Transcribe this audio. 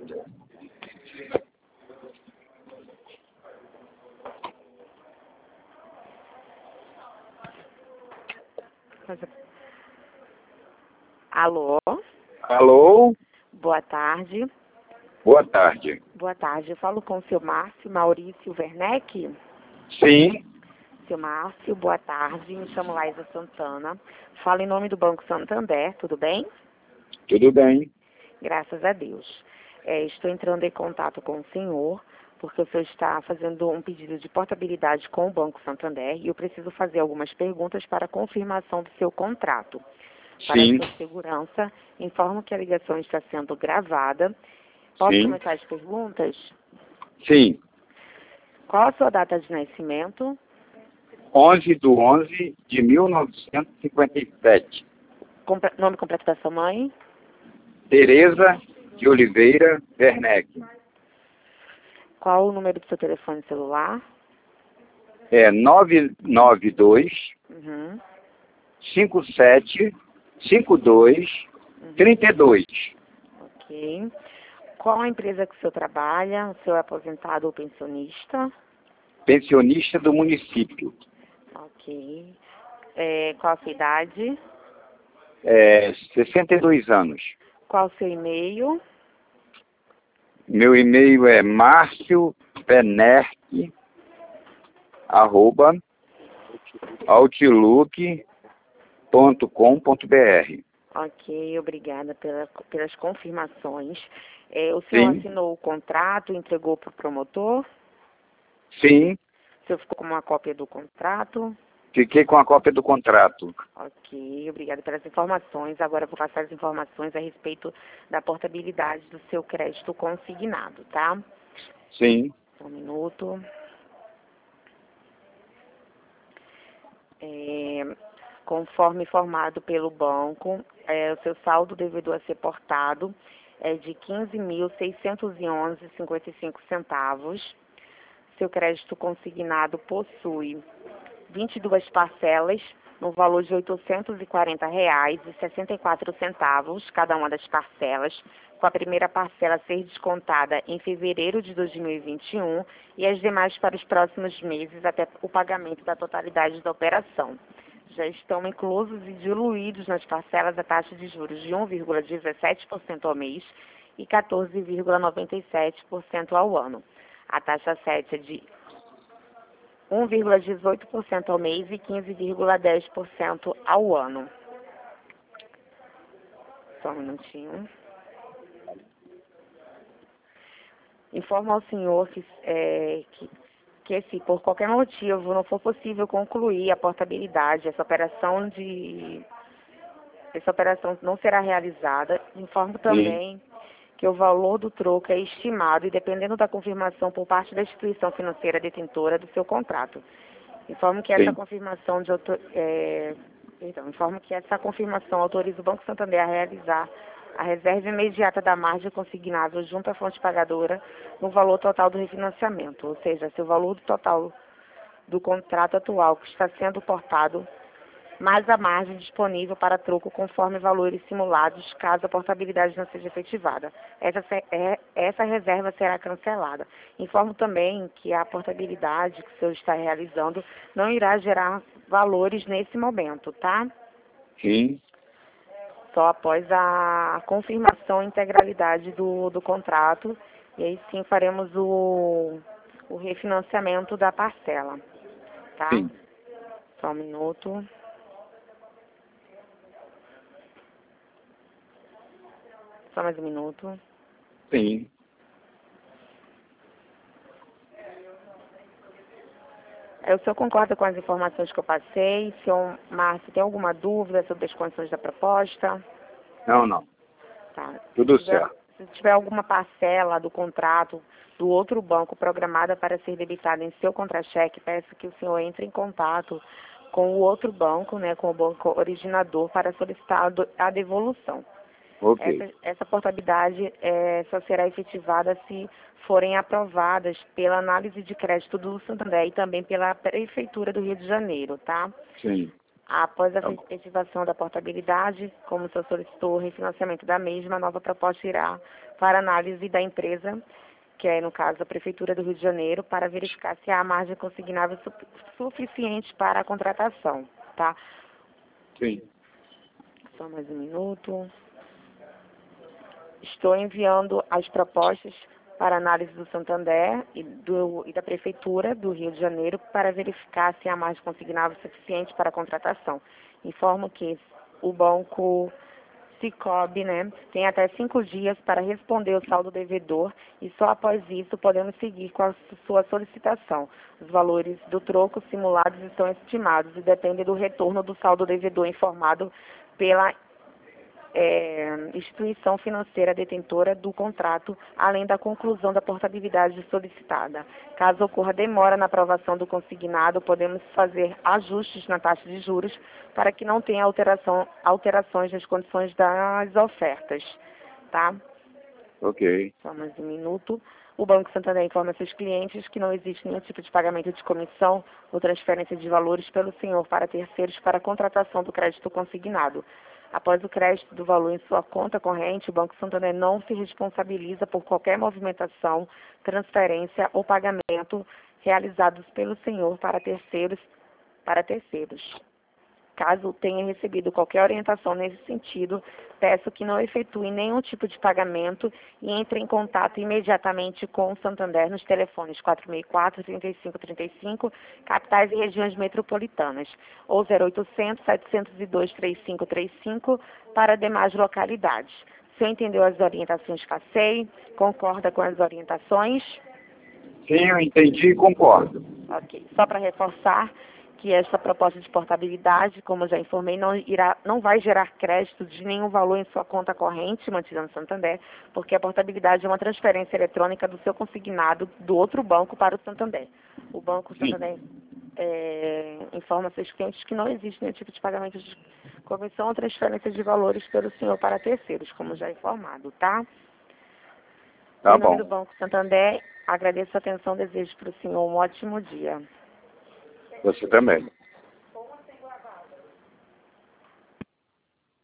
Alô? Alô? Boa tarde. Boa tarde. Boa tarde. Eu falo com o seu Márcio Maurício Werneck. Sim, Seu Márcio, boa tarde. Me chamo Laísa Santana. Falo em nome do Banco Santander, tudo bem? tudo bem. Graças a Deus. Estou entrando em contato com o senhor, porque o senhor está fazendo um pedido de portabilidade com o Banco Santander e eu preciso fazer algumas perguntas para confirmação do seu contrato. Para Sim, sua segurança, informo que a ligação está sendo gravada. Posso sim, começar as perguntas? sim. Qual a sua data de nascimento? 11/11/1957. Nome completo da sua mãe? Tereza de Oliveira Werneck. Qual o número do seu telefone celular? É 992 Uhum. 57 52 32. Ok. Qual a empresa que o senhor trabalha? O senhor é aposentado ou pensionista? Pensionista do município. Ok. Qual a sua idade? 62 anos. Qual o seu e-mail? Meu e-mail é marciopenerc@outlook.com.br. Ok, obrigada pelas confirmações. O senhor Sim, assinou o contrato, entregou para o promotor? sim. O senhor ficou com uma cópia do contrato? Fiquei com a cópia do contrato. Ok, obrigada pelas informações. Agora eu vou passar as informações a respeito da portabilidade do seu crédito consignado, tá? Sim, Só um minuto. Conforme informado pelo banco, o seu saldo devedor a ser portado é de R$ 15.611,55. Seu crédito consignado possui 22 parcelas no valor de R$ 840,64, cada uma das parcelas, com a primeira parcela a ser descontada em fevereiro de 2021 e as demais para os próximos meses até o pagamento da totalidade da operação. Já estão inclusos e diluídos nas parcelas a taxa de juros de 1,17% ao mês e 14,97% ao ano. A taxa 7 é de 1,18% ao mês e 15,10% ao ano. Só um minutinho. Informo ao senhor que se por qualquer motivo não for possível concluir a portabilidade, essa operação não será realizada. Informo sim, também que o valor do troco é estimado e dependendo da confirmação por parte da instituição financeira detentora do seu contrato. Informo que essa sim, confirmação autoriza o Banco Santander a realizar a reserva imediata da margem consignável junto à fonte pagadora no valor total do refinanciamento, ou seja, se o valor total do contrato atual que está sendo portado mais a margem disponível para troco conforme valores simulados, caso a portabilidade não seja efetivada. Essa reserva será cancelada. Informo também que a portabilidade que o senhor está realizando não irá gerar valores nesse momento, tá? sim, Só após a confirmação e integralidade do contrato, e aí sim faremos o refinanciamento da parcela, tá? sim, Só um minuto. Só mais um minuto. sim. O senhor concorda com as informações que eu passei? Senhor Márcio, tem alguma dúvida sobre as condições da proposta? Não, não. Tá. Tudo certo. Se tiver alguma parcela do contrato do outro banco programada para ser debitada em seu contra-cheque, peço que o senhor entre em contato com o outro banco, né, com o banco originador, para solicitar a devolução. Ok. Essa portabilidade só será efetivada se forem aprovadas pela análise de crédito do Santander e também pela Prefeitura do Rio de Janeiro, tá? Sim. Após a efetivação da portabilidade, como o senhor solicitou o refinanciamento da mesma, a nova proposta irá para análise da empresa, que é, no caso, a Prefeitura do Rio de Janeiro, para verificar se há margem consignável suficiente para a contratação, tá? Sim. Só mais um minuto. Estou enviando as propostas para análise do Santander e da Prefeitura do Rio de Janeiro para verificar se há margem consignável suficiente para a contratação. Informo que o banco Sicoob, tem até 5 dias para responder o saldo devedor e só após isso podemos seguir com a sua solicitação. Os valores do troco simulados estão estimados e dependem do retorno do saldo devedor informado pela instituição financeira detentora do contrato, além da conclusão da portabilidade solicitada. Caso ocorra demora na aprovação do consignado, podemos fazer ajustes na taxa de juros para que não tenha alterações nas condições das ofertas, tá? Ok. Só mais um minuto. O Banco Santander informa seus clientes que não existe nenhum tipo de pagamento de comissão ou transferência de valores pelo senhor para terceiros para a contratação do crédito consignado. Após o crédito do valor em sua conta corrente, o Banco Santander não se responsabiliza por qualquer movimentação, transferência ou pagamento realizados pelo senhor para terceiros. Caso tenha recebido qualquer orientação nesse sentido, peço que não efetue nenhum tipo de pagamento e entre em contato imediatamente com o Santander nos telefones 464-3535, capitais e regiões metropolitanas, ou 0800-702-3535 para demais localidades. O senhor entendeu as orientações que passei? Concorda com as orientações? Sim, eu entendi e concordo. Ok. Só para reforçar que essa proposta de portabilidade, como eu já informei, não vai gerar crédito de nenhum valor em sua conta corrente mantida no Santander, porque a portabilidade é uma transferência eletrônica do seu consignado do outro banco para o Santander. O Banco Santander informa seus clientes que não existe nenhum tipo de pagamento de comissão ou transferência de valores pelo senhor para terceiros, como já informado, tá? Tá Em nome bom. do Banco Santander, agradeço a atenção e desejo para o senhor um ótimo dia. Você também.